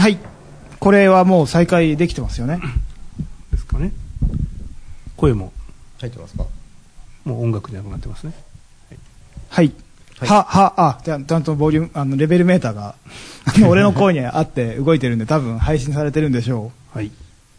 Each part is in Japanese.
はい。これはもう再開できてますよね。 ですかね。声も入ってますか？ もう音楽じゃなくなってますね。 はい。じゃあ、ちゃんとボリューム、レベルメーターが、俺の声に合って動いてるんで、多分配信されてるんでしょう。はい。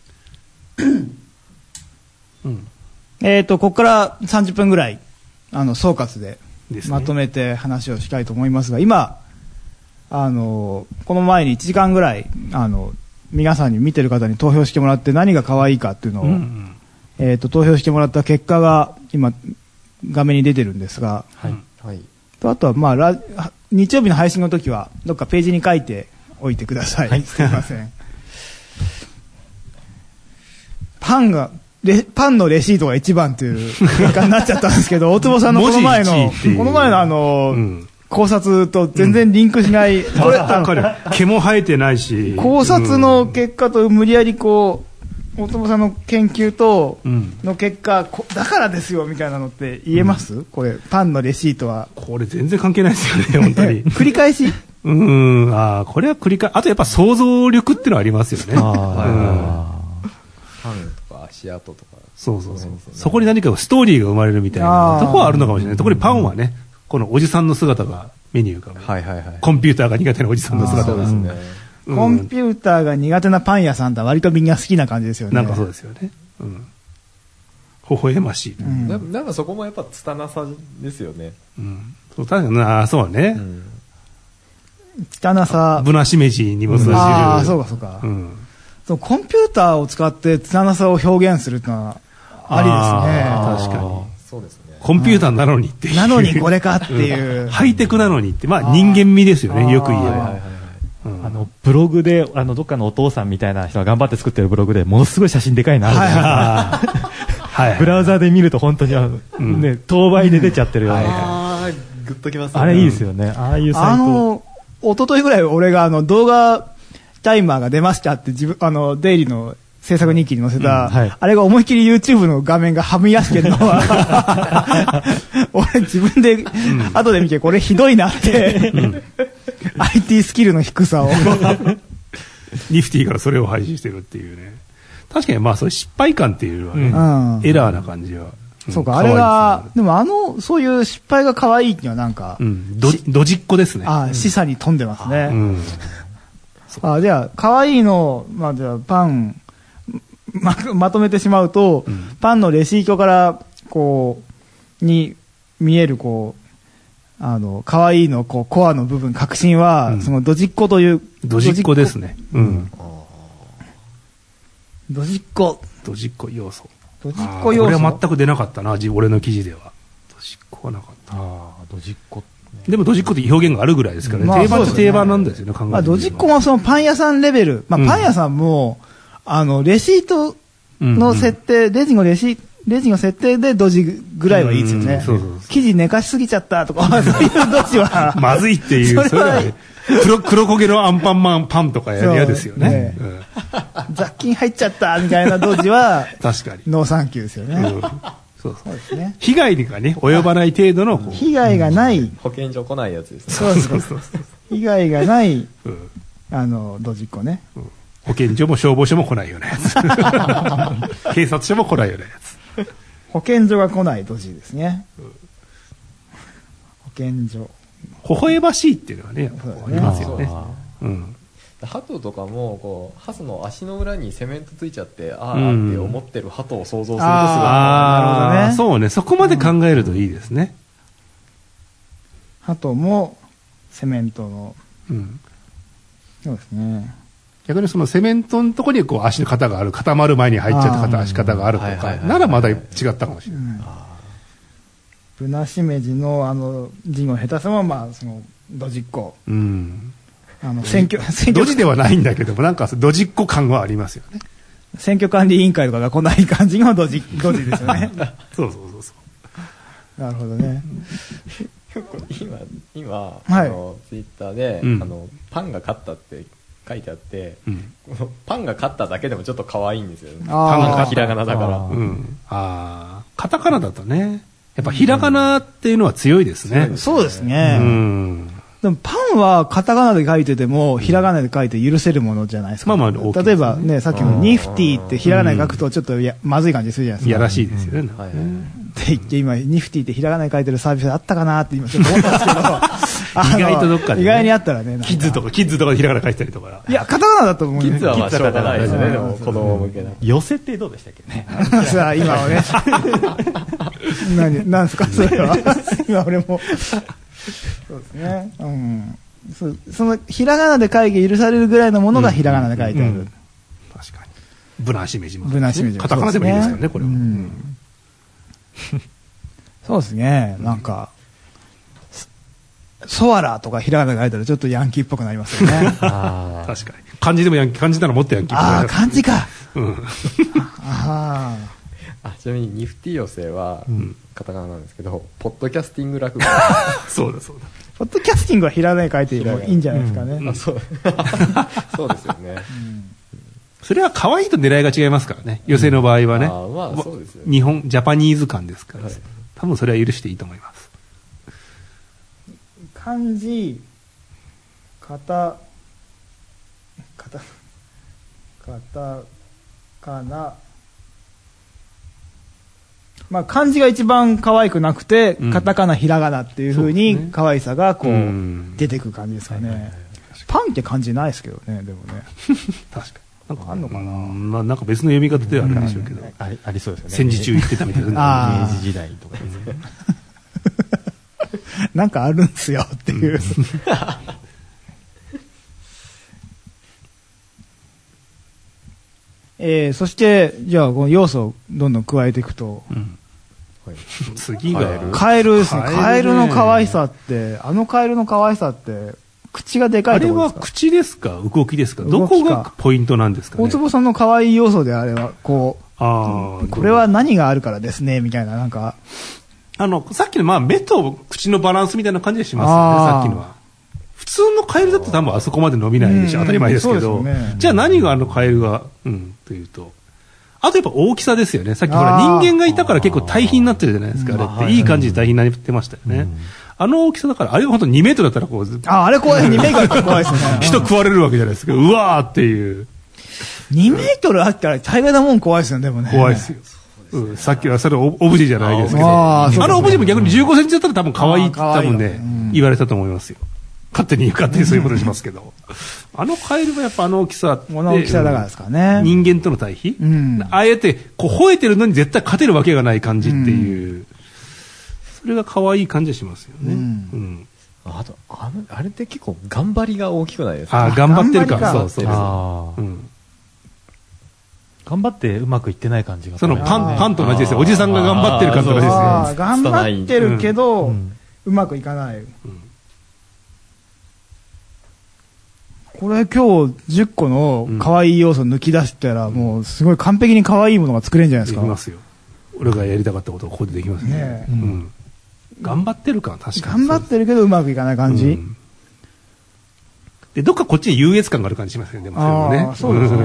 うん。ここから30分ぐらい、総括で、まとめて話をしたいと思いますが、今、この前に1時間ぐらい、皆さんに見てる方に投票してもらって何が可愛いかっていうのを、投票してもらった結果が今、画面に出てるんですが、 はい。はい。 あとは、まあ、日曜日の配信の時は、どっかページに書いておいてください。はい、すいません。パンのレシートが一番という結果になっちゃったんですけど、大坪さんのこの前の考察と全然リンクしない。 これ、毛も生えてないし。 考察の結果と無理やりこう、大友さんの研究との結果、だからですよみたいなのって言えます？これパンのレシートはこれ全然関係ないですよね本当に繰り返しこれは繰り返あとやっぱ想像力っていうのはありますよね。パンとか足跡とかそうそこに何かストーリーが生まれるみたいなとこはあるのかもしれない。特にパンはね、このおじさんの姿がメニューが、コンピューターが苦手なおじさんの姿ですね。 コンピューターが苦手なパン屋さんって割とみんな好きな感じですよね。 なんかそうですよね。微笑ましい。 なんかそこもやっぱ拙さですよね。 確かにそうね。 拙さ。 ぶなしめじにも通じる。 ああ、そうかそうか。コンピューターを使って拙さを表現するってのはありですね。 確かに。 そうですね。 コンピューターなのにっていう。 なのにこれかっていう。 ハイテクなのにって、まあ人間味ですよね、よく言えば。 ブログでどっかのお父さんみたいな人が頑張って作ってるブログでものすごい写真でかいなあるじゃないですか。ブラウザで見ると本当にね、当倍で出ちゃってるような。 グッときますね。 あれいいですよね。ああいうサイト。 一昨日ぐらい俺が動画タイマーが出ましたってデイリーの制作日記に載せた、あれが思いっきり YouTube の画面がはみ出してるのは俺自分で後で見てこれひどいなってIT スキルの低さをニフティからそれを配信してるっていうね。確かにまあそういう失敗感っていうのはね、エラーな感じは。 そうか、あれが、でもそういう失敗が可愛いっていうのはなんか、 ドジっ子ですね。 示唆に富んでますね。じゃあ、可愛いの、じゃあパン、まとめてしまうと、パンのレシートから、に見える、可愛いの、コアの部分、核心は、そのドジっ子という。 ドジっ子ですね。 ドジっ子。 ドジっ子要素。 ドジっ子要素。 これは全く出なかったな、俺の記事では。ドジっ子はなかった。 ドジっ子。 でもドジっ子って表現があるぐらいですからね。定番って定番なんですよね、考えてみれば。 ドジっ子もそのパン屋さんレベル。パン屋さんも、レシートの設定、レジの設定でドジぐらいはいいですよね。生地寝かしすぎちゃったとか、そういうドジは。 まずいっていう、それはね、黒焦げのアンパンマンパンとか嫌ですよね。 雑菌入っちゃったみたいなドジは、 確かに。 ノーサンキューですよね。 そうですね。被害がね、及ばない程度の。 被害がない。 保健所来ないやつですね。 そう。被害がない、ドジっ子ね。 保健所も消防署も来ないようなやつ。警察署も来ないようなやつ。 保健所が来ないドジですね。保健所。 微笑ましいっていうのはね、ありますよね。 鳩とかもハスの足の裏にセメントついちゃってって思ってる鳩を想像するとすごい。 なるほどね。 そうね、そこまで考えるといいですね。 鳩もセメントの。そうですね。 逆にそのセメントのところに足の型がある、固まる前に入っちゃった足型があるとか、ならまだ違ったかもしれない。 ぶなしめじの字の下手さはそのドジっ子。選挙ドジではないんだけども、なんかドジっ子感はありますよね。 選挙管理委員会とかが来ない感じがドジですよね。 そう。 なるほどね。 今ツイッターでパンが勝ったって書いてあって、パンが勝っただけでもちょっと可愛いんですよね。パンがひらがなだから。 カタカナだとね、やっぱひらがなっていうのは強いですね。 そうですね。 でもパンはカタカナで書いてても、ひらがなで書いて許せるものじゃないですか。 まあまあ、 例えばね、さっきのニフティってひらがなで書くとちょっとまずい感じするじゃないですか。 いやらしいですよね。 って言って今、ニフティってひらがなで書いてるサービスあったかなって今ちょっと思ったんですけど。 意外とどっかで、 意外にあったらね。 キッズとかでひらがな書いてたりとか。 いや、カタカナだと思う。 キッズはまあしょうがないですね。でも子供向けな。 寄せってどうでしたっけね。 さあ、今はね。何ですか、それは。今俺も。そうですね。うん。その、ひらがなで書いて許されるぐらいのものがひらがなで書いてある。 確かに。ブナシメジも。 ブナシメジも。 カタカナでもいいですからね、これは。 そうですね。なんか、ソアラとかひらがなで書いたらちょっとヤンキーっぽくなりますよね。 確かに。漢字でもヤンキー、漢字ならもっとヤンキーっぽくなります。 ああ、漢字か。 ちなみにニフティ寄せはカタカナなんですけど、ポッドキャスティング落語。 そうだそうだ。 ポッドキャスティングはひらがなで書いていいんじゃないですかね。 そうですよね。 それは可愛いと狙いが違いますからね。寄せの場合はね。 まあそうですよね。 日本、ジャパニーズ感ですから。多分それは許していいと思います。 漢字、カタカナ。まあ漢字が一番可愛くなくて、カタカナ、ひらがなっていう風に可愛さがこう出てくる感じですかね。パンって漢字ないですけどね、でもね。 確かに。 なんかあんのかな。 まあなんか別の読み方ではあるんでしょうけど。 ありそうですよね。 戦時中言ってたみたいな。明治時代とかですね。 なんかあるんすよっていう。そしてじゃあこの要素をどんどん加えていくと、 次がカエルですね。カエルの可愛さって、カエルの可愛さって口がでかいところですか？ あれは口ですか、動きですか、どこがポイントなんですかね。 大坪さんの可愛い要素であれはこれは何があるからですねみたいな、なんかさっきのまあ目と口のバランスみたいな感じでしますよね。さっきのは普通のカエルだと多分あそこまで伸びないでしょ、当たり前ですけど、じゃあ何がカエルがというと、あとやっぱ大きさですよね。さっきほら人間がいたから結構対比になってるじゃないですか。あれっていい感じで対比になってましたよね。あの大きさだから、あれが本当2メートルだったらこう、 あれ怖い、2メートルだったら怖いですね。 人食われるわけじゃないですか。うわーっていう。 2メートルあったら大概なもん怖いですよね、でもね。 怖いですよ。さっきはそれオブジェじゃないですけど、あのオブジェも逆に15センチだったら多分可愛いって多分ね、言われたと思いますよ。勝手にそういうことしますけど。カエルはやっぱ大きさって。 大きさだからですかね。 人間との対比、ああやってこう吠えてるのに絶対勝てるわけがない感じっていう。それが可愛い感じがしますよね。 あと、あれって結構頑張りが大きくないですか？ 頑張ってるから。そう。 頑張ってうまくいってない感じが。 そのパンと同じですよ。おじさんが頑張ってる感じですね。 頑張ってるけど、うまくいかない。これ今日10個の可愛い要素抜き出したら、もうすごい完璧に可愛いものが作れるんじゃないですか。 できますよ。俺がやりたかったことをここでできますね。頑張ってるか、確かに。 頑張ってるけどうまくいかない感じ。 で、どっかこっちに優越感がある感じしますよね、でもね。 そうですね。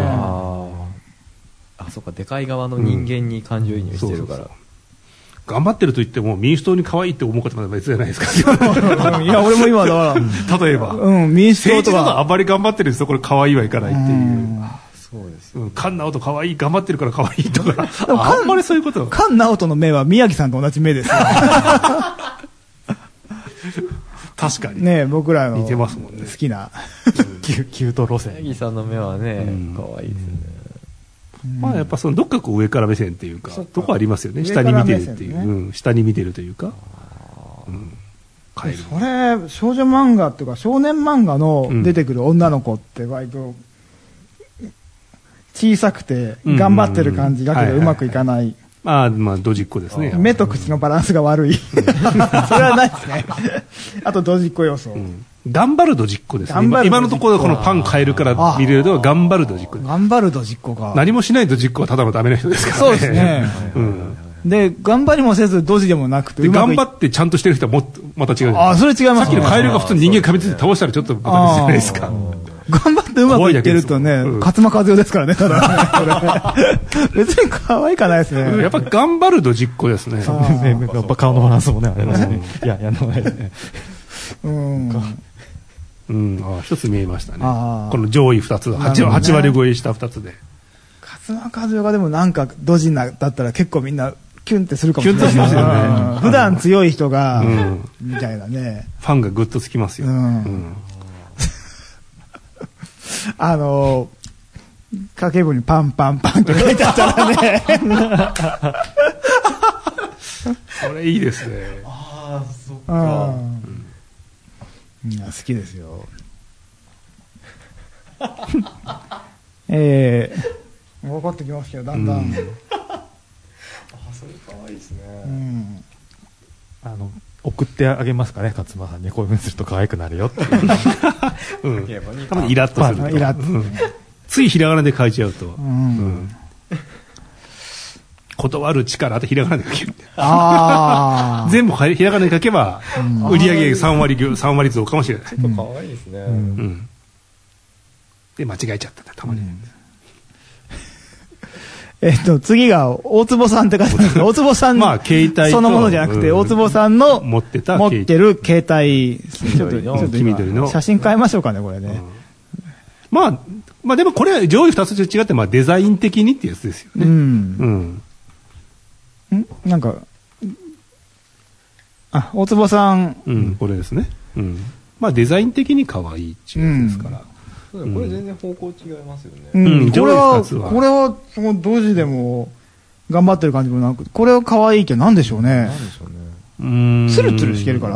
そうか、でかい側の人間に感情移入してるから。 頑張ってると言っても民主党に可愛いって思う方も別じゃないですか。 いや、俺も今だから。 例えば。 民主党とか。 政治だとあんまり頑張ってるんですよ、これ可愛いはいかないっていう。 そうですよ。菅直人可愛い、頑張ってるから可愛いとか。あんまりそういうこと。 菅直人の目は宮城さんと同じ目ですよ。 確かに。 ね、僕らの似てますもんね。 好きな。 キュート路線。 宮城さんの目はね、可愛いですよね。 まあやっぱそのどっかこう上から目線っていうか、とこありますよね。下に見てるっていう。下に見てるというか。 それ、少女漫画っていうか少年漫画の出てくる女の子って割と小さくて頑張ってる感じだけどうまくいかない。 まあドジっ子ですね。 目と口のバランスが悪い。それはないですね。あとドジっ子要素。 頑張るドジっ子ですね。今のところこのパン変えるから見れると頑張るドジっ子。 頑張るドジっ子が。 何もしないドジっ子はただのダメな人ですからね。 そうですね。で、頑張りもせずドジでもなくて。 頑張ってちゃんとしてる人はまた違う。 それ違います。 さっきのカエルが普通に人間噛みついて倒したらちょっとまた別じゃないですか。 頑張ってうまくいってるとね、勝間和代ですからね、ただね。別に可愛いかないですね。 やっぱ頑張るドジっ子ですね。 顔のバランスもね、あれですね。いや、 一つ見えましたね。この上位2つ、8割超えした2つで。 勝間和代がでもなんかドジだったら結構みんなキュンってするかもしれない。キュンとしますよね。普段強い人が、みたいなね。 ファンがグッとつきますよ。 家計簿にパンパンパンって書いてあったらね。 それいいですね。 ああ、そっか。 みんな好きですよ。分かってきますけど、だんだん。 あ、それ可愛いですね。 送ってあげますかね、勝間さんに。こういうふうにすると可愛くなるよって。 多分イラッとする。イラッと。ついひらがなで書いちゃうと。断る力ってひらがなで書ける。全部ひらがなで書けば、売り上げ3割増かもしれない。 ちょっと可愛いですね。 で、間違えちゃったたまに。 次が、大坪さんって書いてあるんですけど、大坪さんそのものじゃなくて、大坪さんの持ってる携帯、ちょっと写真変えましょうかね、これね。 まあでもこれは上位2つと違って、デザイン的にってやつですよね。 なんか、大坪さん。 これですね。デザイン的に可愛いっていうやつですから。 これ全然方向違いますよね。 これは、その同時でも頑張ってる感じもなく、これは可愛いけどなんでしょうね。なんでしょうね。ツルツルしてるから。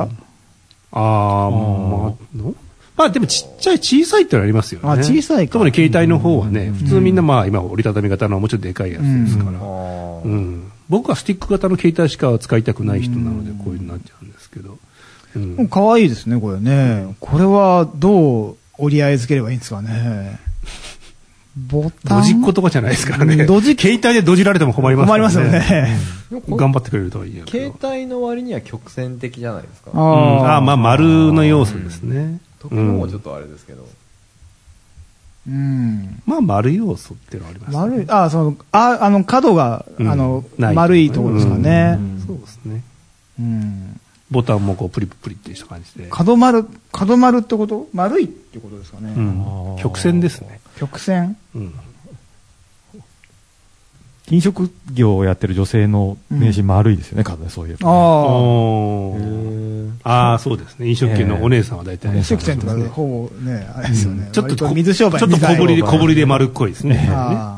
でも小さいってのありますよね。 小さいか。 特に携帯の方はね、普通みんな今折りたたみ型のもうちょっとでかいやつですから。僕はスティック型の携帯しか使いたくない人なので、こういうになっちゃうんですけど。 可愛いですね、これね。これはどう折り合いつければいいんですかね。ボタン。 ドジっ子とかじゃないですからね。携帯でドジられても困りますからね。 困りますよね。 頑張ってくれるとはいえ。 携帯の割には曲線的じゃないですか。 丸の要素ですね。 時のもちょっとあれですけど。 丸要素っていうのはありますね。角が、丸いところですかね。 そうですね。ボタンもこうプリプリってした感じで。 角丸ってこと丸いってことですかね。 曲線ですね。 曲線。 飲食業をやってる女性の名刺丸いですよね、そういう。 そうですね。飲食店のお姉さんは大体。 飲食店とかでほぼね、あれですよね。 ちょっと水商売ちょっと小ぶりで丸っこいですね。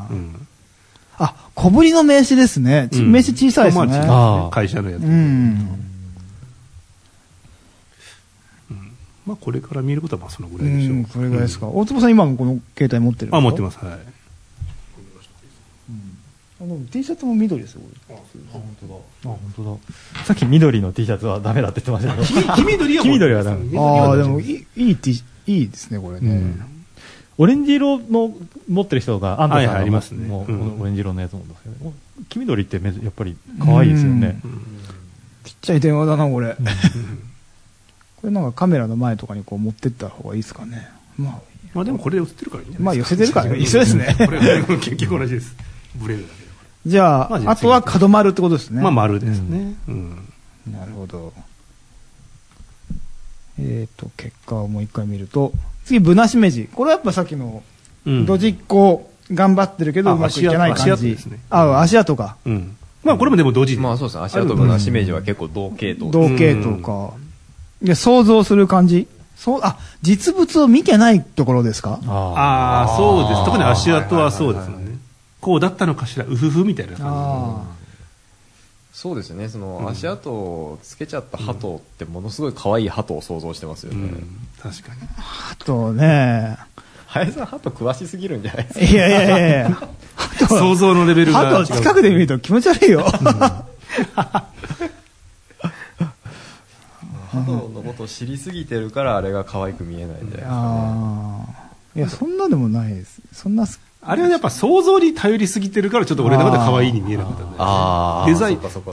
小ぶりの名刺ですね。名刺小さいですね。 会社のやつ。これから見ることはそのぐらいでしょう。 それぐらいですか。大坪さん今もこの携帯持ってるんですか？ 持ってます。はい。 T シャツも緑ですよ。 本当だ。さっき緑の T シャツはダメだって言ってましたけど。 黄緑はダメ。 でもいいですね、これね。 オレンジ色の持ってる人が、安藤さんありますね。 オレンジ色のやつもですけど、黄緑ってやっぱり可愛いですよね。 ちっちゃい電話だな、これ。これなんかカメラの前とかにこう持ってった方がいいですかね。 でもこれで寄せてるからいいんじゃないですか。 寄せてるから一緒ですね。 これ結局同じです。ブレるだけだから。 じゃあ、あとは角丸ってことですね。 丸ですね。 なるほど。結果をもう一回見ると、次、ぶなしめじ。これはやっぱさっきの、ドジっ子、頑張ってるけどうまくいけない感じ。足跡か。 これもでもドジ。 そうですね。足跡ぶなしめじは結構同系統。 同系統か。想像する感じ。実物を見てないところですか？ そうです。特に足跡はそうですね。こうだったのかしら、うふふみたいな感じ。そうですね。その足跡をつけちゃった鳩ってものすごい可愛い鳩を想像してますよね。 確かに。 鳩ね。 林さん鳩詳しすぎるんじゃないですか？ いや。 想像のレベルが違う。 鳩近くで見ると気持ち悪いよ。 鳩のことを知りすぎてるからあれが可愛く見えないんじゃないですかね。いや、そんなでもないです。 あれはやっぱ想像に頼りすぎてるからちょっと俺の中で可愛いに見えなかったんで。デザイン。 そうか。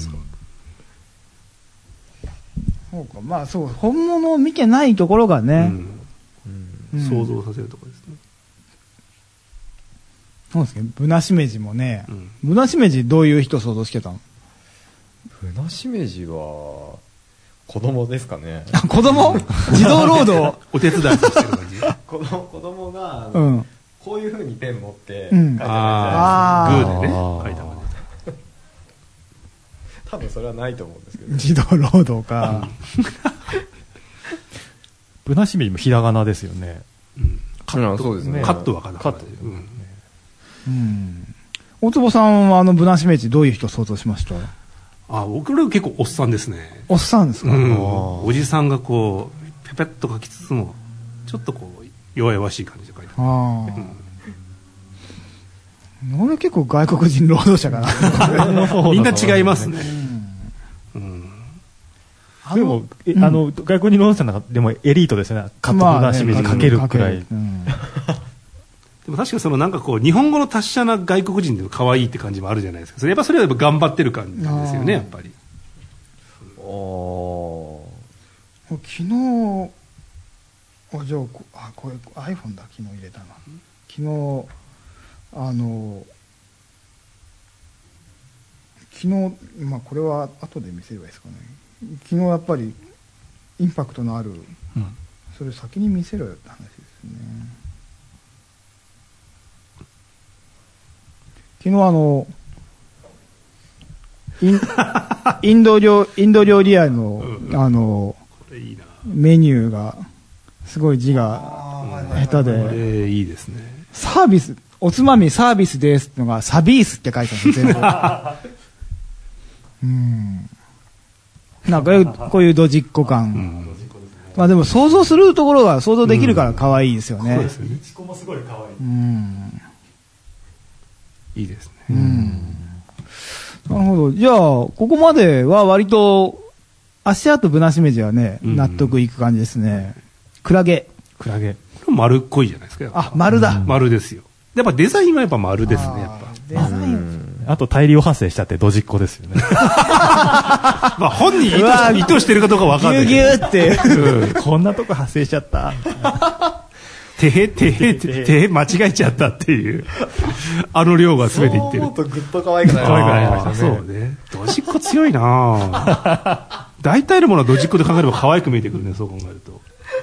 本物を見てないところがね。 想像させるところですね。 そうですね。ぶなしめじもね。ぶなしめじどういう人想像してたの？ ぶなしめじは、 子供ですかね。 子供児童労働お手伝いしてる感じ。 子供が、こういう風にペン持って書いてます。 グーでね、書いたまで。 多分それはないと思うんですけど。 児童労働か。 ぶなしめじもひらがなですよね。 そうですね。 カットはカット。 大坪さんはぶなしめじどういう人想像しました？ 僕ら結構おっさんですね。 おっさんですか？ おじさんがこうペペッと書きつつもちょっとこう弱々しい感じで書いてある。 俺結構外国人労働者かな。 みんな違いますね。 でも外国人労働者の中でもエリートですよね。カットぶなしめじ書けるくらい。 でも確かにそのなんかこう日本語の達者な外国人でも可愛いって感じもあるじゃないですか。やっぱそれは頑張ってる感じですよね、やっぱり。 昨日じゃあこれ iPhone だ、昨日入れたな。昨日これは後で見せればいいですかね。昨日やっぱりインパクトのある、それ先に見せろよって話ですね。昨日インド料理屋のメニューがすごい字が下手で、 いいですね。 サービス、おつまみサービスですってのがサビースって書いてあるんですよ、全部。なんかこういうドジっ子感。まあでも想像するところが想像できるから可愛いですよね。 そうですね。 いちこもすごい可愛い。 いいですね。 なるほど。じゃあここまでは割と足跡ぶなしめじはね、納得いく感じですね。クラゲ。 丸っこいじゃないですか。 丸だ。 丸ですよ。やっぱデザインはやっぱ丸ですね、やっぱ。 デザイン。 あと大量発生しちゃってドジっ子ですよね。 本人意図してるかどうか分かんない。 ギューギューって。 こんなとこ発生しちゃった。 間違えちゃったっていう。量が全ていってる。 そう思うとぐっと可愛くなりましたね。 そうね。ドジっ子強いな大体のものはドジっ子で考えれば可愛く見えてくるね、そう考えると。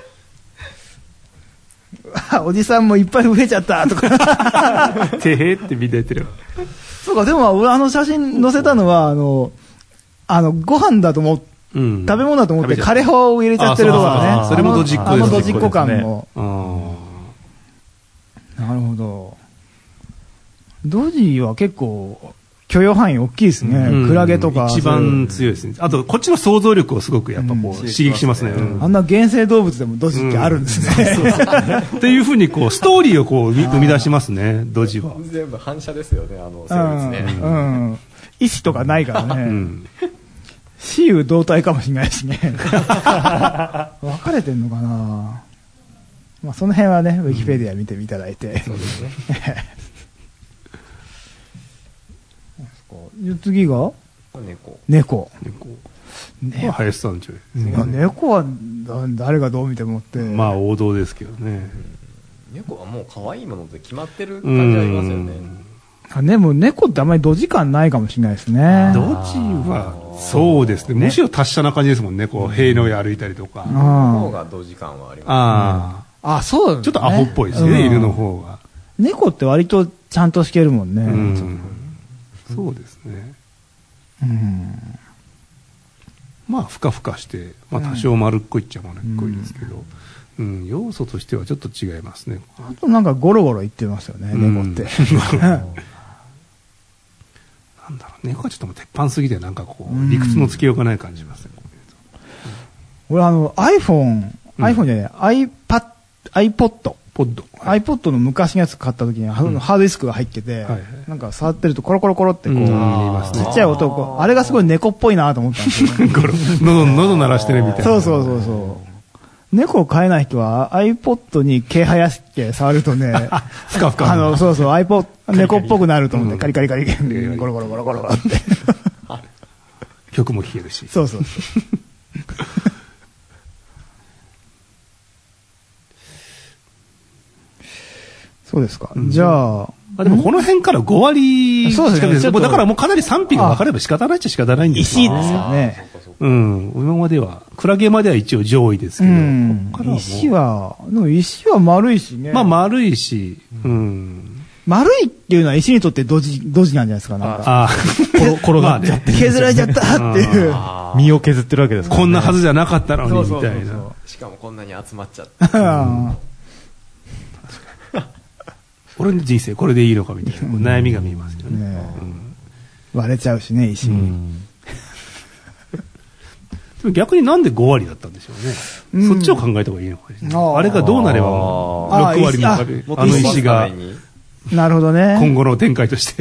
おじさんもいっぱい増えちゃったとか。 ってみんな言ってる。 そうか、でも俺写真載せたのは、ご飯だと思って、食べ物だと思ってカレーを入れちゃってるところだね。 それもドジっ子ですね。 ドジっ子感も。なるほど。ドジは結構許容範囲大きいですね。クラゲとか。 一番強いですね。あと、こっちの想像力をすごくやっぱこう刺激しますね。 あんな原生動物でもドジってあるんですね。 っていうふうにこう、ストーリーをこう生み出しますね、ドジは。 全部反射ですよね、生物ね。 意志とかないからね。雌雄同体かもしれないしね。分かれてんのかな。まあその辺はね、ウィキペディア見ていただいて。そうですね。次が猫。 林さんちょい。 猫は誰がどう見てもって。 まあ王道ですけどね。 猫はもう可愛いもので決まってる感じありますよね。 でも猫ってあんまりドジ感ないかもしれないですね。 ドジはそうですね。むしろ達者な感じですもんね。こう塀の上歩いたりとか。 犬の方がドジ感はあります。 そう。 ちょっとアホっぽいですね。犬の方が。 猫って割とちゃんとしてるもんね。 そうですね。まあふかふかして、まあ多少丸っこいっちゃ丸っこいですけど、要素としてはちょっと違いますね。 あとなんかゴロゴロ言ってますよね、猫って。 なんだろう、猫はちょっともう鉄板すぎてなんかこう理屈のつけようがない感じしますね。 俺iPhone じゃない、iPod の昔のやつ買った時にハードディスクが入ってて、なんか触ってるとコロコロコロってこう、ちっちゃい音、あれがすごい猫っぽいなと思ったんですよね。 喉鳴らしてるみたいな。 そう。猫を飼えない人は iPod に毛生やして触るとね、 ふかふか。 iPod、猫っぽくなると思って、カリカリカリ、ゴロゴロゴロゴロって。 曲も聴けるし。 そう。そうですか。じゃあ、 でもこの辺から5割そうですね。 だからもうかなり賛否が分かれば仕方ないっちゃ仕方ないんですよ。石ですよね。 今までは、クラゲまでは一応上位ですけど、 石は丸いしね。 まあ丸いし、 丸いっていうのは石にとってドジなんじゃないですか、なんか。 転がっちゃって。 削られちゃったっていう。 身を削ってるわけですからね。 こんなはずじゃなかったのに、みたいな。 しかもこんなに集まっちゃった。 俺の人生これでいいのかみたいな悩みが見えますよね。 割れちゃうしね、石。 逆になんで5割だったんでしょうね。そっちを考えた方がいいのかね。あれがどうなれば6割になるあの石が。 なるほどね。 今後の展開として。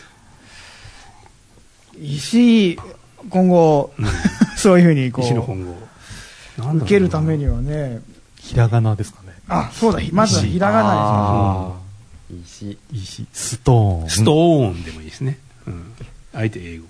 石、今後、そういうふうにこう。 石の今後。 受けるためにはね。 ひらがなですかね。 あ、そうだ、まずはひらがなですね。 石、ストーン。 ストーンでもいいですね。あえて英語。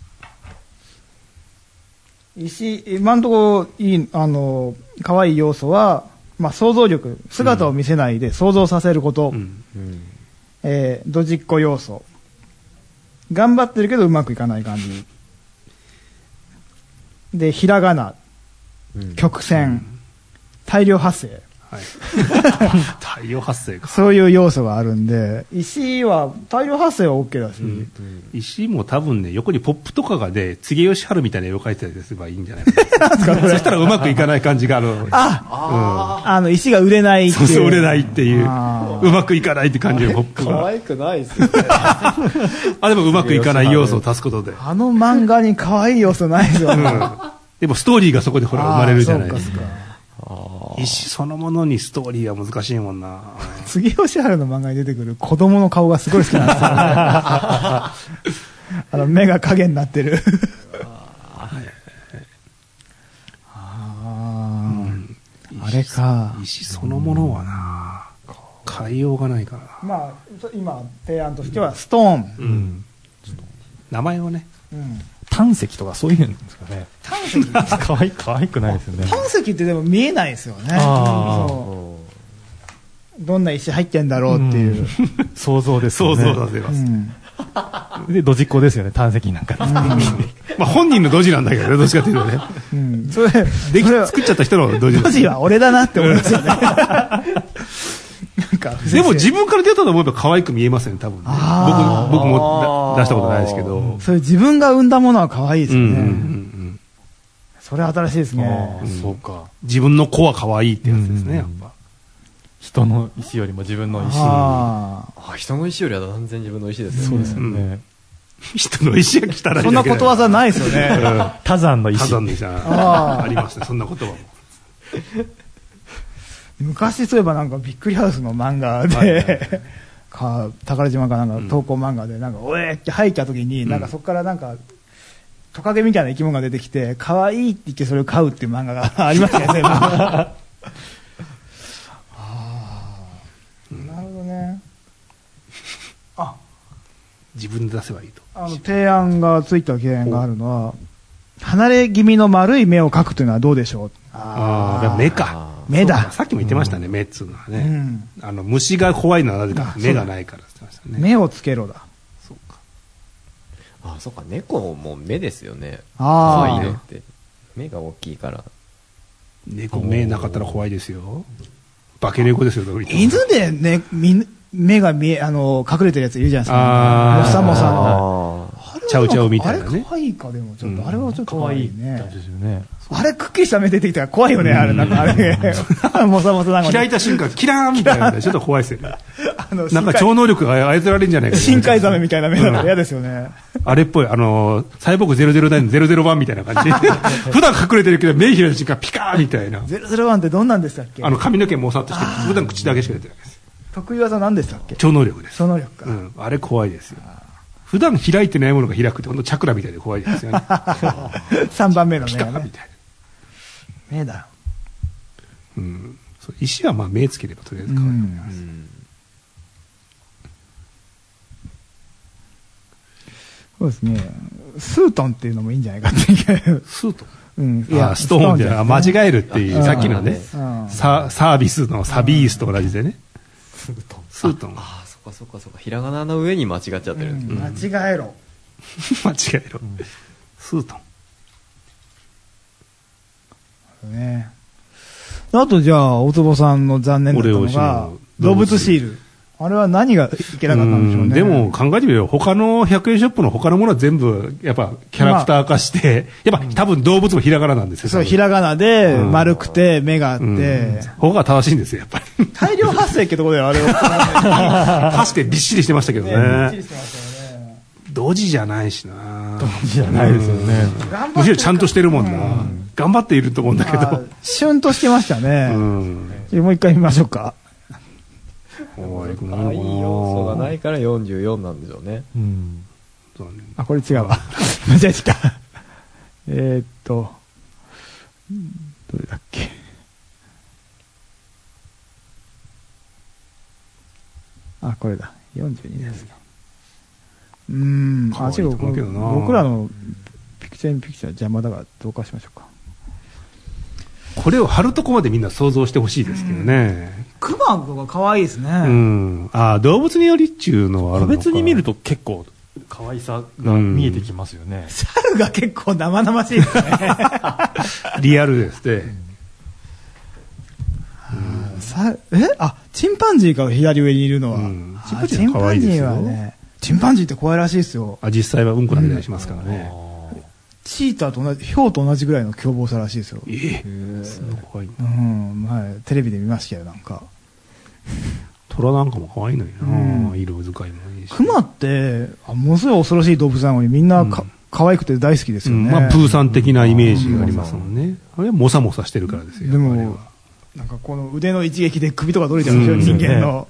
石、今のところ、可愛い要素は、まあ、想像力、姿を見せないで想像させること、ドジっ子要素。頑張ってるけどうまくいかない感じ。で、ひらがな、曲線、大量発生。 大量発生か。 そういう要素があるんで、石は大量発生は OK だし、 石も多分ね、横にポップとかがね、柘植義治みたいな絵を描いてたりすればいいんじゃないかな。そしたらうまくいかない感じが石が売れないっていう。 そう、売れないっていう。うまくいかないって感じのポップが。 可愛くないですね。 でもうまくいかない要素を足すことで。 あの漫画に可愛い要素ないですよね。 でもストーリーがそこでほら生まれるじゃないですか。石そのものにストーリーは難しいもんな。 柘植義治の漫画に出てくる子供の顔がすごい好きなんですよ。目が影になってる。あれか。 石そのものはな、変えようがないから。 まあ、今、提案としてはストーン。 名前をね。 胆石とかそういうんですかね。 胆石可愛くないですよね。 胆石ってでも見えないですよね。どんな石入ってんだろうっていう。 想像ですよね。 想像させます。 で、ドジっ子ですよね、胆石なんか。 まあ本人のドジなんだけどね、どっちかというとね。 それ、 作っちゃった人のドジ。 ドジは俺だなって思いますよね。 でも自分から出たと思えば可愛く見えますよね、多分ね。僕も出したことないですけど。 それ自分が生んだものは可愛いですよね。それは新しいですね。 そうか。自分の子は可愛いってやつですね、やっぱ。 人の石よりも自分の石。 人の石よりは断然自分の石ですよね。 そうですよね。 人の石が来たらそんなことわざないですよね。 多山の石。 多山の石ありますね、そんな言葉も。 昔そういえばなんかびっくりハウスの漫画で、宝島かなんか投稿漫画で、なんか、おえって入った時に、なんかそこからなんか、トカゲみたいな生き物が出てきて、可愛いって言ってそれを飼うっていう漫画がありましたね、全部。なるほどね。 自分で出せばいいと。 提案がついた提案があるのは、離れ気味の丸い目を描くというのはどうでしょう。 目か。 目だ。 さっきも言ってましたね、目っつうのはね。虫が怖いのはなぜか目がないからって言ってましたね。 目をつけろだ。 そうか。 そうか、猫も目ですよね。 可愛いのって。目が大きいから。 猫目なかったら怖いですよ。化け猫ですよ、 犬でね、目が隠れてるやついるじゃないですか。もさもさの。 チャウチャウみたいなね。 あれ可愛いか、でもちょっと、あれはちょっと可愛いね。 あれくっきりした目出てきたら怖いよね、あれ。なんかあれ。もさもさなんか。 開いた瞬間、キラーンみたいな。ちょっと怖いですよね。なんか超能力が操られるんじゃないか。 深海ザメみたいな目だから嫌ですよね。 あれっぽい、サイボーグ009の00番みたいな感じ。普段隠れてるけど、目開いた瞬間、ピカーみたいな。 001ってどんなんでしたっけ？ 髪の毛もさっとして、普段口だけしか出てないです。 得意技何でしたっけ？ 超能力です。 超能力か。 あれ怖いですよ。普段開いてないものが開くって、ほんとチャクラみたいで怖いですよね。 3番目の目がね。目だ。 石はまあ目つければとりあえず変わります。 そうですね。スートンっていうのもいいんじゃないかって。 スートン？いや、ストーンじゃ間違えるっていう、さっきのね、サービスのサビースと同じでね。 スートン。 スートン。 そっかひらがなの上に間違っちゃってるんです、 間違えろ間違えろ、スートンね。あとじゃあ大坪さんの残念だったのが動物シール。あれは何がいけなかったんでしょうね。 でも考えてみよう。他の100円ショップの他のものは全部やっぱキャラクター化して、やっぱ多分動物もひらがななんですよ。 そう、ひらがなで丸くて目があって。 他が正しいんですよ、やっぱり。 大量発生ってところであれを。 確かにびっしりしてましたけどね。 びっちりしてましたよね。 ドジじゃないしな。 ドジじゃないですよね。 むしろちゃんとしてるもんな。頑張っていると思うんだけど。 シュンとしてましたね。もう一回見ましょうか。 いい要素がないから44なんでしょうね。 あ、これ違うわ。間違えた。どれだっけ。あ、これだ。42ですか。違う。僕らのピクチャーインピクチャー邪魔だからどうかしましょうか。 これを貼るとこまでみんな想像してほしいですけどね。 クマとか可愛いですね。 動物によりっちゅうのはあるのか。 個別に見ると結構可愛さが見えてきますよね。 猿が結構生々しいですね。 リアルですね。 チンパンジーか左上にいるのは。チンパンジーはね、チンパンジーって怖いらしいですよ。 実際はうんこ投げたりしますからね。 チーターと同じ、ヒョウと同じぐらいの凶暴さらしいですよ。 そんな怖い。 テレビで見ましたよ、なんか。 虎なんかも可愛いのにな、色使いもいいし。 クマって、ものすごい恐ろしい動物なのにみんな可愛くて大好きですよね。 プーさん的なイメージがありますもんね。あれはモサモサしてるからですよ。 でも、なんかこの腕の一撃で首とか取れちゃうんですよ、人間の。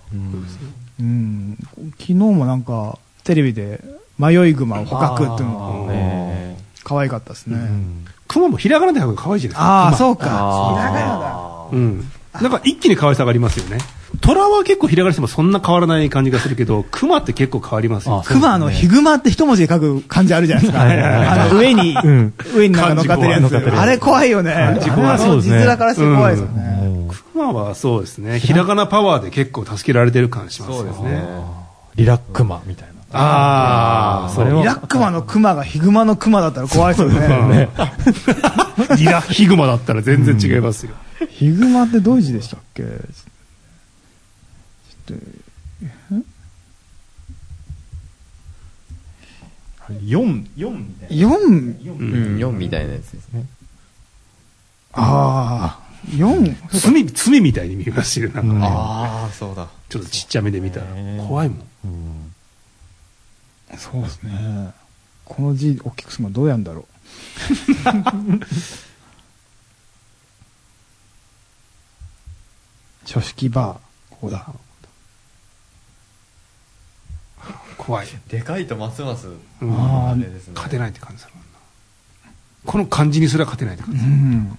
昨日もなんか、テレビで迷いグマを捕獲っていうのが、可愛かったですね。 クマもひらがなで書くの可愛いじゃないですか。 ああ、そうか。ひらがなだ。なんか一気に可愛さがありますよね。虎は結構ひらがなしてもそんな変わらない感じがするけど、クマって結構変わりますよ。 クマヒグマって一文字で書く漢字あるじゃないですか。上になんか乗っかってるやつ。あれ怖いよね。字面からして怖いですよね。 クマはそうですね。ひらがなパワーで結構助けられてる感じしますよね。 リラックマみたいな。 それはリラックマのクマがヒグマのクマだったら怖いですよね。 リラヒグマだったら全然違いますよ。 ヒグマってどういう字でしたっけ 4 みたいなやつですね。 4罪みたいに見えますよ。なんかね。そうだ。 ちょっとちっちゃめで見たら怖いもん。 そうですね。この字大きくするのどうやんだろう。書式バー、ここだ。 怖い。 でかいとますます、 勝てないって感じだもんな。この漢字にすら勝てないって感じ。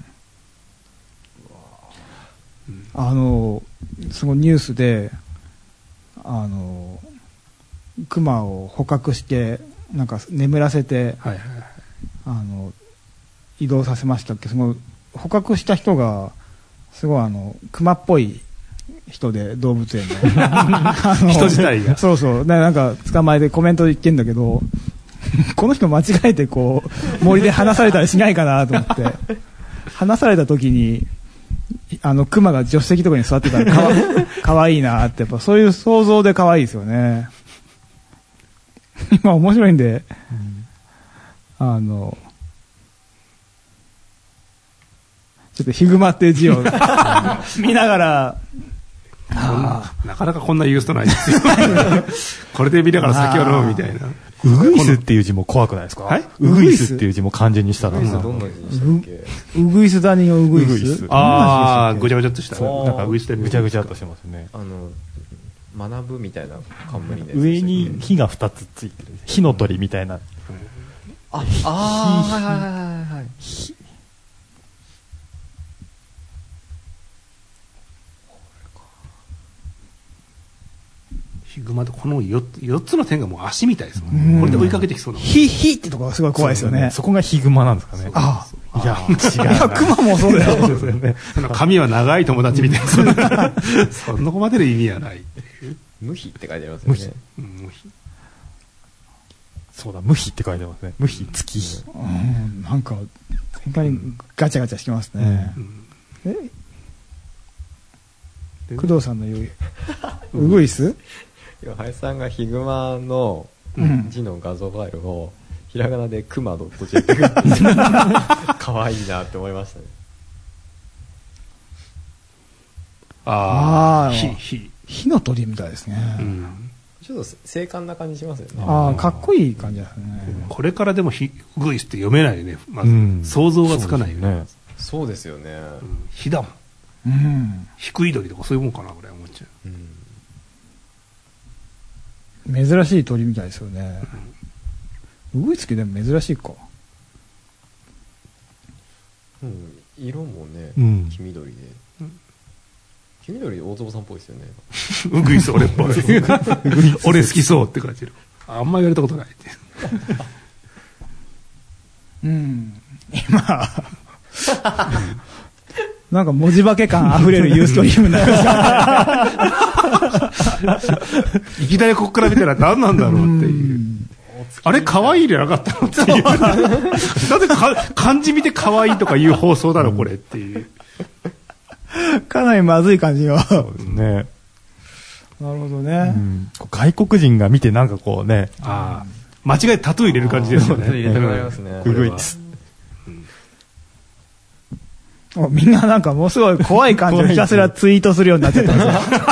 すごいニュースで、クマを捕獲してなんか眠らせて、移動させましたっけ。その捕獲した人がすごいクマっぽい人で、動物園の人自体がそうなんか捕まえてコメント言ってんだけどこの人間違えてこう森で離されたりしないかなと思って離された時にクマが助手席とかに座ってたらかわいいなって、やっぱそういう想像でかわいいですよね。今面白いんで、ちょっとヒグマっていう字を見ながら、 なかなかこんなユーストないですよ。これで見ながら酒を飲むみたいな。 ウグイスっていう字も怖くないですか？ウグイスっていう字も漢字にしたら。 ウグイスどんな字にしたっけ？ ウグイス谷のウグイス。 ぐちゃぐちゃっとした。 なんかウグイス谷ぐちゃぐちゃっとしてますね。 学ぶみたいな冠で。 上に火が2つついてる。火の鳥みたいな。 はい。 ヒグマとこの4つの点がもう足みたいですもん。これで追いかけてきそうな。 ヒってところがすごい怖いですよね。 そこがヒグマなんですかね。いや、違う。いや、クマもそうだよ。 髪は長い友達みたいな。そんなこまでの意味はない。 無比って書いてありますよね。 無比。 そうだ、無比って書いてますね。無比月。 なんか、展開にガチャガチャしてますね。工藤さんの言う、ウグイス？ 林さんがヒグマの字の画像ファイルを、ひらがなでクマ.jpg かわいいなって思いましたね。 火の鳥みたいですね。 ちょっと精悍な感じしますよね。 かっこいい感じですね。 これからでもウグイスって読めないよね。まず想像がつかないよね。 そうですよね。 火だもん。低い鳥とかそういうもんかなぐらい思っちゃう。珍しい鳥みたいですよね。ウグイスってでも珍しいか。 色もね、黄緑で。黄緑大坪さんっぽいですよね。 ウグイス俺っぽい。俺好きそうって感じる。あんま言われたことないって。 今、なんか文字化け感あふれるユーストリームになりました。 いきなりこっから見たら何なんだろうっていう。あれ可愛いじゃなかったのっていう。なぜ漢字見て可愛いとかいう放送だろこれっていう。 かなりまずい感じが。 そうですね。なるほどね。 外国人が見てなんかこうね。 間違えてタトゥー入れる感じですよね。 入れてもらいますね。 ウグイス。 みんななんかもうすごい怖い感じをひたすらツイートするようになっちゃったん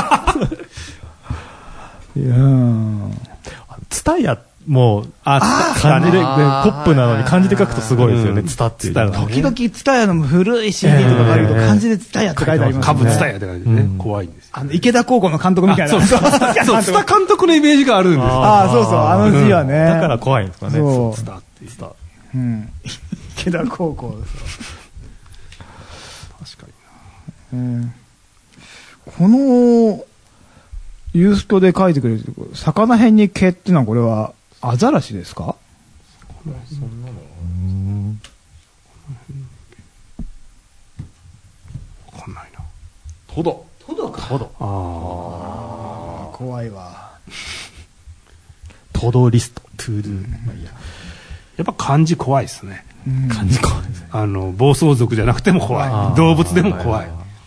ですよ。 ツタヤも漢字でポップなのに漢字で書くとすごいですよね。ツタっていう。 時々ツタヤの古い CD とかがあると漢字でツタヤって書いてありますね。 株ツタヤって感じでね。怖いんですよ。 池田高校の監督みたいな。 そう、ツタ監督のイメージがあるんですよ。 そうそう、あの字はね。 だから怖いんですかね。 ツタっていう。 池田高校です。 確かにな。このユーストで書いてくれる魚辺に毛っていうのはこれはアザラシですか？ そんなのわかんないな。 トドか。怖いわ。 トドリスト、トゥードゥ。 やっぱ漢字怖いですね。 漢字怖いですね。 暴走族じゃなくても怖い。動物でも怖い。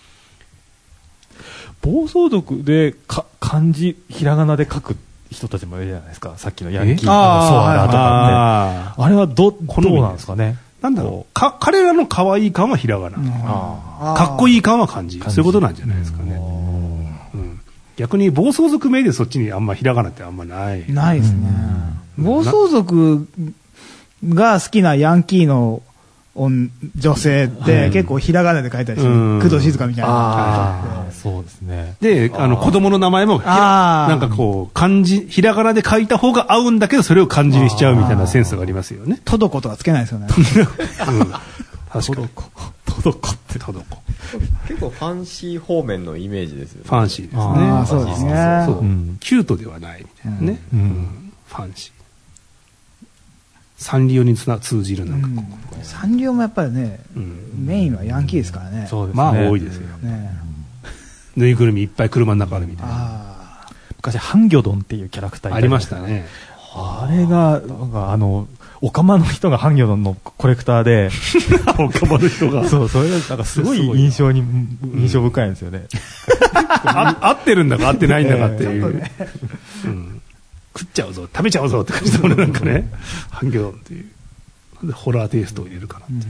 暴走族で漢字ひらがなで書く人たちもいるじゃないですか。さっきのヤンキーソアラとかって。あれはどうなんですかね。 なんだろう。彼らの可愛い感はひらがな。かっこいい感は漢字。そういうことなんじゃないですかね。逆に暴走族名でそっちにあんまひらがなってあんまない。 ないですね。暴走族が好きなヤンキーの女性って結構ひらがなで書いたりする。工藤静香みたいな。 そうですね。 で、子供の名前も、なんかこう、漢字、ひらがなで書いた方が合うんだけど、それを漢字にしちゃうみたいなセンスがありますよね。 トドコとかつけないですよね。 確かに。 トドコって。 結構ファンシー方面のイメージですよね。 ファンシーですね。 そうですね。 キュートではないみたいなね。ファンシー。サンリオに通じるなんかサンリオもやっぱりね、メインはヤンキーですからね。 まあ多いですよ。ぬいぐるみいっぱい車の中あるみたいな。 昔ハンギョドンっていうキャラクターありましたね。 あれがなんかオカマの人がハンギョドンのコレクターでオカマの人がそれがなんかすごい印象深いんですよね。 合ってるんだか合ってないんだかっていう。食っちゃうぞ食べちゃうぞって感じだもんね。なんかねハンギョドンっていうなんでホラーテイストを入れるかなっていう。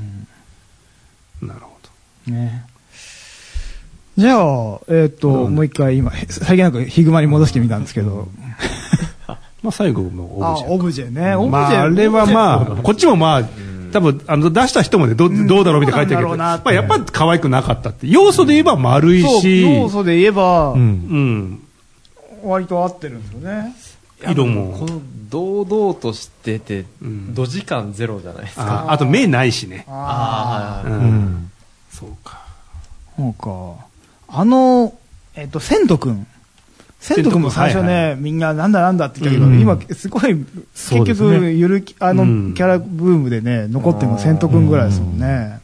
なるほどね。 じゃあもう一回今最近なんかヒグマに戻してみたんですけど、 まあ最後のオブジェね。 あれはまあこっちもまあ多分出した人もねどうだろうみたいな書いてるけど、まあやっぱ可愛くなかったって要素で言えば丸いし、 要素で言えば割と合ってるんですよね。 色もこの堂々としててドジ感ゼロじゃないですか。 あと目ないしね。 そうか。千斗くんも最初ね、みんななんだって言ったけど、今すごい結局キャラブームでね残ってるの千斗くんぐらいですもんね。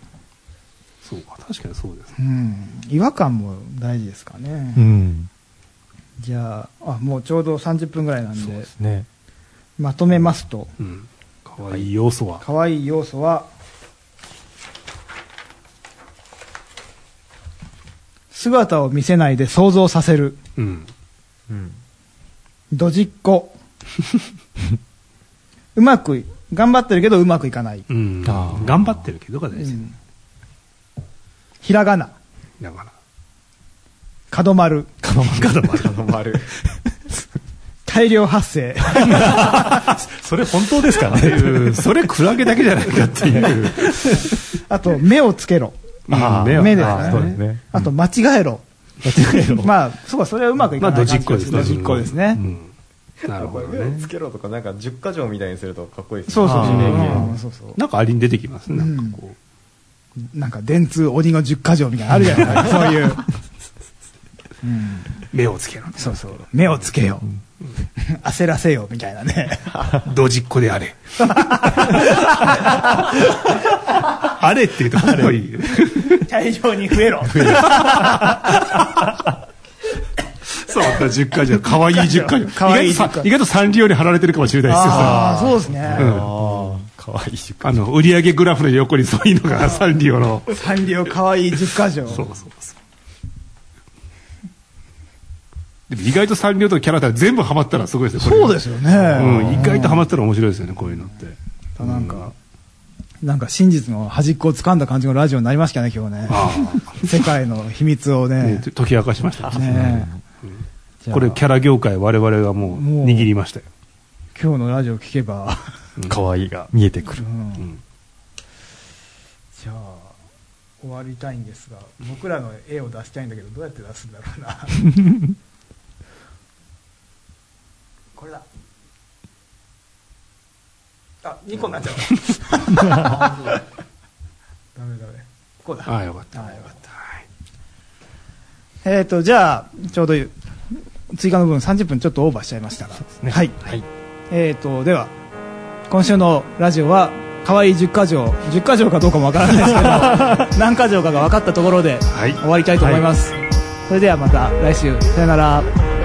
そうか、確かにそうです。 違和感も大事ですかね。 じゃあ、もうちょうど30分ぐらいなんで、 そうですね、 まとめますと、 かわいい要素は、 かわいい要素は、姿を見せないで想像させる。ドジっ子。うまく、頑張ってるけどうまくいかない。 頑張ってるけどが大事。 ひらがな。角丸。大量発生。 それ本当ですかね。 それクラゲだけじゃないかっていう。 あと、目をつけろ。目ですね。あと、間違えろ。まあ、そうか、それはうまくいかない。 ドジっ子ですね。 ドジっ子ですね。 なるほどね。目をつけろとか、なんか10か条みたいにするとかっこいいですね。そう。 なんかありに出てきますね。 なんか電通鬼の10か条みたいなのあるじゃないですか。そういう。 目をつけろ。 そう。目をつけよ。焦らせよ、みたいなね。 ドジっ子であれ。あれって言うとかっこいい。 大量に増えろ。 そう、10か条。かわいい10か条。意外とサンリオに貼られてるかもしれないですよ。 そうですね。 かわいい10か条。 売上グラフの横にそういうのがサンリオの。 サンリオかわいい10か条。 そう。でも意外とサンリオとキャラクター全部ハマったらすごいですよ。 そうですよね。 意外とハマったら面白いですよね、こういうのって。 なんか真実の端っこを掴んだ感じのラジオになりましたね、今日ね。世界の秘密をね。 解き明かしましたね。これキャラ業界我々がもう握りましたよ。 今日のラジオ聞けば可愛いが見えてくる。 じゃあ終わりたいんですが、僕らの絵を出したいんだけどどうやって出すんだろうな。これだ。2個になっちゃう。ダメ。こうだ。 よかった。 じゃあちょうど追加の分30分ちょっとオーバーしちゃいましたが、はい。では今週のラジオは可愛い10か条かどうかもわからないですけど何か条かが分かったところで終わりたいと思います。それではまた来週、さよなら。